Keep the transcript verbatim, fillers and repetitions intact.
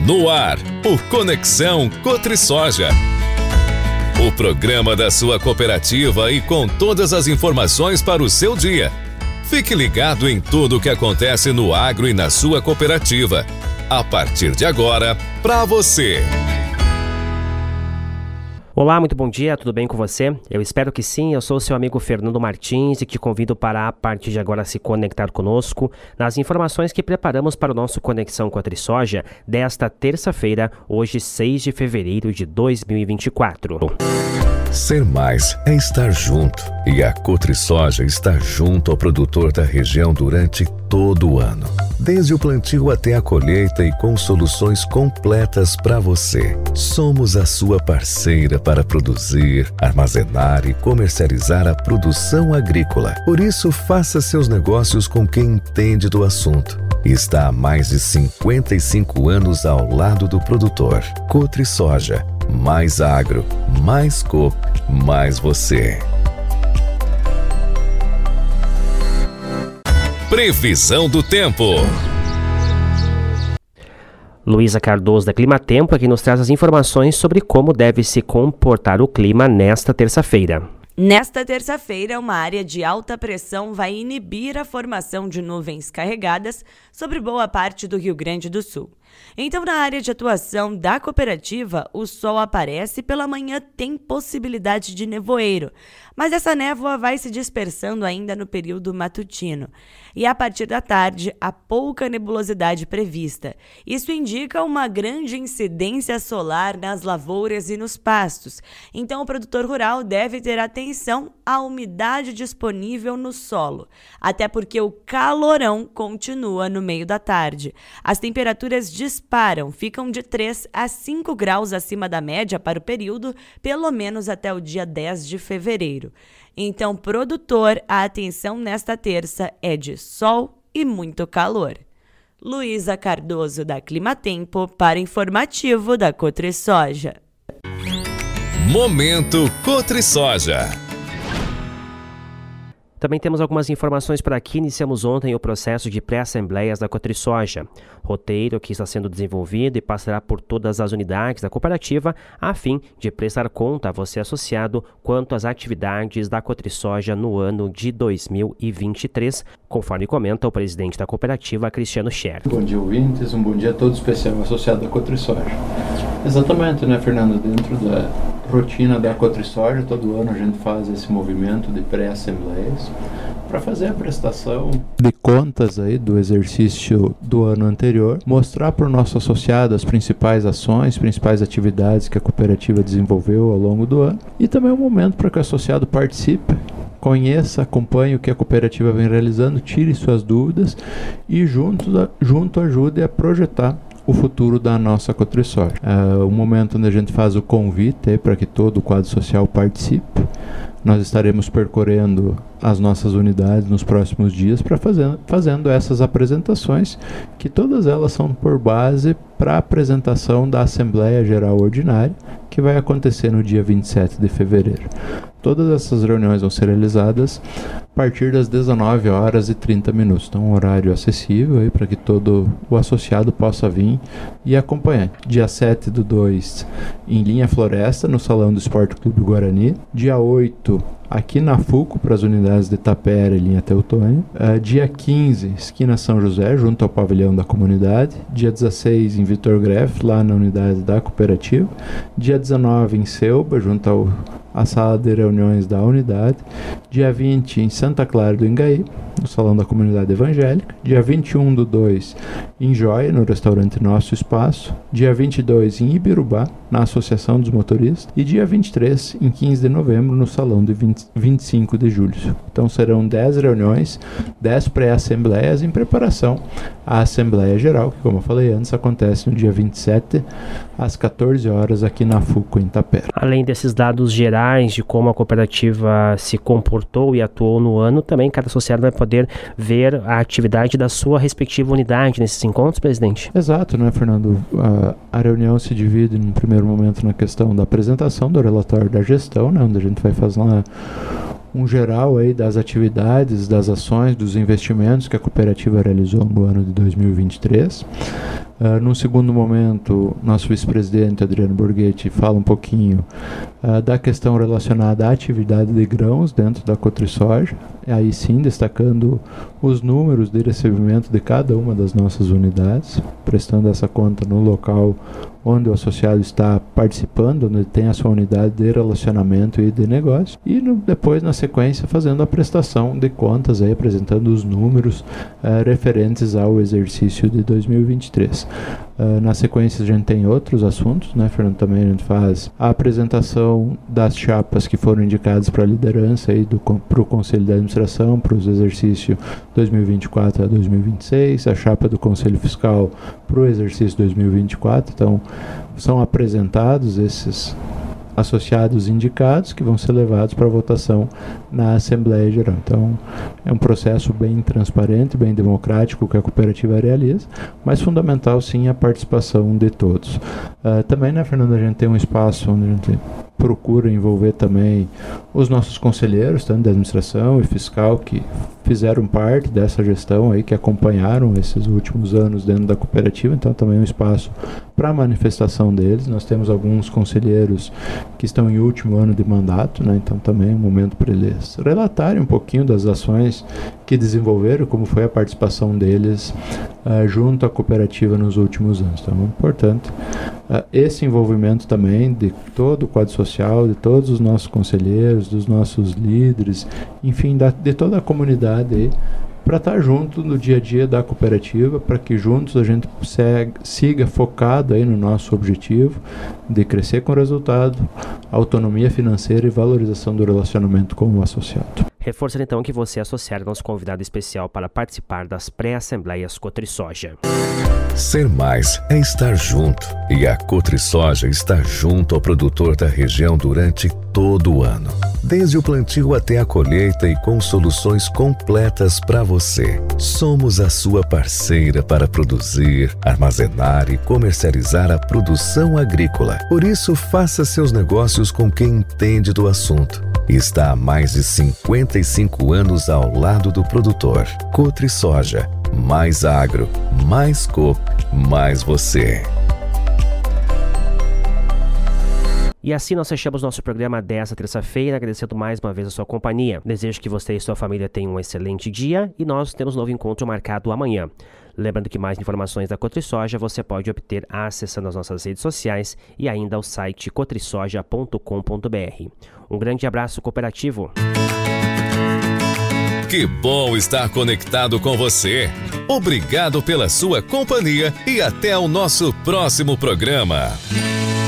No ar, o Conexão Cotrisoja. O programa da sua cooperativa e com todas as informações para o seu dia. Fique ligado em tudo o que acontece no agro e na sua cooperativa. A partir de agora, para você. Olá, muito bom dia, tudo bem com você? Eu espero que sim, eu sou o seu amigo Fernando Martins e te convido para, a partir de agora, se conectar conosco nas informações que preparamos para o nosso Conexão Cotrisoja desta terça-feira, hoje seis de fevereiro de dois mil e vinte e quatro. Ser mais é estar junto, e a Cotrisoja está junto ao produtor da região durante todo o ano. Desde o plantio até a colheita e com soluções completas para você. Somos a sua parceira para produzir, armazenar e comercializar a produção agrícola. Por isso, faça seus negócios com quem entende do assunto. Está há mais de cinquenta e cinco anos ao lado do produtor. Cotrisoja. Mais agro, mais coop, mais você. Previsão do tempo. Luísa Cardoso da Climatempo aqui nos traz as informações sobre como deve se comportar o clima nesta terça-feira. Nesta terça-feira, uma área de alta pressão vai inibir a formação de nuvens carregadas sobre boa parte do Rio Grande do Sul. Então, na área de atuação da cooperativa, o sol aparece e pela manhã tem possibilidade de nevoeiro, mas essa névoa vai se dispersando ainda no período matutino. E a partir da tarde, há pouca nebulosidade prevista. Isso indica uma grande incidência solar nas lavouras e nos pastos. Então, o produtor rural deve ter atenção à umidade disponível no solo, até porque o calorão continua no meio da tarde. As temperaturas disparam, ficam de três a cinco graus acima da média para o período, pelo menos até o dia dez de fevereiro. Então, produtor, a atenção nesta terça é de sol e muito calor. Luísa Cardoso da Climatempo para informativo da Cotrisoja. Momento Cotrisoja. Também temos algumas informações por aqui. Iniciamos ontem o processo de pré-assembleias da Cotrisoja, roteiro que está sendo desenvolvido e passará por todas as unidades da cooperativa a fim de prestar conta a você associado quanto às atividades da Cotrisoja no ano de dois mil e vinte e três, conforme comenta o presidente da cooperativa, Cristiano Scher. Bom dia, ouvintes, um bom dia todo especial associado à Cotrisoja. Exatamente, né, Fernando? Dentro da rotina da Cotrisoja, todo ano a gente faz esse movimento de pré-assembleias para fazer a prestação de contas aí do exercício do ano anterior, mostrar para o nosso associado as principais ações, principais atividades que a cooperativa desenvolveu ao longo do ano, e também é um momento para que o associado participe, conheça, acompanhe o que a cooperativa vem realizando, tire suas dúvidas e junto, junto ajude a projetar o futuro da nossa Cotrisoja. É o momento onde a gente faz o convite para que todo o quadro social participe. Nós estaremos percorrendo as nossas unidades nos próximos dias para fazer fazendo essas apresentações, que todas elas são por base para a apresentação da Assembleia Geral Ordinária, que vai acontecer no dia vinte e sete de fevereiro. Todas essas reuniões vão ser realizadas a partir das dezenove horas e trinta minutos. Então, um horário acessível aí para que todo o associado possa vir e acompanhar. Dia sete do dois, em Linha Floresta, no Salão do Esporte Clube Guarani. Dia oito, aqui na Fuco, para as unidades de Tapera e Linha Teutônia. Uh, dia quinze, esquina São José, junto ao pavilhão da comunidade. Dia dezesseis, em Vitor Greff, lá na unidade da cooperativa. Dia dezenove, em Selba, junto ao a sala de reuniões da unidade. Dia vinte, em Santa Clara do Engaí, no Salão da Comunidade Evangélica. Dia vinte e um do dois, em Joia, no restaurante Nosso Espaço. Dia vinte e dois, em Ibirubá, na Associação dos Motoristas. E dia vinte e três, em quinze de novembro, no Salão de vinte, vinte e cinco de julho. Então serão dez reuniões, dez pré-assembleias em preparação à Assembleia Geral, que, como eu falei antes, acontece no dia vinte e sete, às quatorze horas, aqui na Fuco, em Tapera. Além desses dados gerais de como a cooperativa se comportou e atuou no ano, também cada associado vai poder ver a atividade da sua respectiva unidade nesses encontros, presidente? Exato, né, Fernando? A, a reunião se divide, no primeiro momento, na questão da apresentação do relatório da gestão, né, onde a gente vai fazer uma um geral aí das atividades, das ações, dos investimentos que a cooperativa realizou no ano de dois mil e vinte e três. Uh, num segundo momento, nosso vice-presidente Adriano Borghetti fala um pouquinho uh, da questão relacionada à atividade de grãos dentro da Cotrisoja, aí sim destacando os números de recebimento de cada uma das nossas unidades, prestando essa conta no local onde o associado está participando, onde tem a sua unidade de relacionamento e de negócio, e no, depois, na sequência, fazendo a prestação de contas, aí, apresentando os números uh, referentes ao exercício de dois mil e vinte e três. Uh, na sequência, a gente tem outros assuntos, né, Fernando? Também a gente faz a apresentação das chapas que foram indicadas para a liderança para o Conselho de Administração, para os exercícios dois mil e vinte e quatro a dois mil e vinte e seis, a chapa do Conselho Fiscal para o exercício dois mil e vinte e quatro. Então, são apresentados esses associados indicados que vão ser levados para votação na Assembleia Geral. Então, é um processo bem transparente, bem democrático que a cooperativa realiza, mas fundamental, sim, a participação de todos. Uh, também, né, Fernando, a gente tem um espaço onde a gente procura envolver também os nossos conselheiros, tanto da administração e fiscal, que fizeram parte dessa gestão aí, que acompanharam esses últimos anos dentro da cooperativa, então também é um espaço para manifestação deles. Nós temos alguns conselheiros que estão em último ano de mandato, né? Então também é um momento para eles relatarem um pouquinho das ações que desenvolveram, como foi a participação deles uh, junto à cooperativa nos últimos anos. Então é importante uh, esse envolvimento também de todo o quadro social, de todos os nossos conselheiros, dos nossos líderes, enfim, da, de toda a comunidade aí, para estar junto no dia a dia da cooperativa, para que juntos a gente segue, siga focado aí no nosso objetivo de crescer com resultado, autonomia financeira e valorização do relacionamento com o associado. Reforçando então que você é associado ao nosso convidado especial para participar das pré-assembleias Cotrisoja. Ser mais é estar junto, e a Cotrisoja está junto ao produtor da região durante todo o ano. Desde o plantio até a colheita e com soluções completas para você. Somos a sua parceira para produzir, armazenar e comercializar a produção agrícola. Por isso, faça seus negócios com quem entende do assunto. Está há mais de cinquenta e cinco anos ao lado do produtor. Cotrisoja, mais agro, mais coop, mais você. E assim nós fechamos nosso programa desta terça-feira, agradecendo mais uma vez a sua companhia. Desejo que você e sua família tenham um excelente dia e nós temos um novo encontro marcado amanhã. Lembrando que mais informações da Cotrisoja você pode obter acessando as nossas redes sociais e ainda ao site cotrisoja ponto com ponto b r. Um grande abraço cooperativo. Que bom estar conectado com você. Obrigado pela sua companhia e até o nosso próximo programa.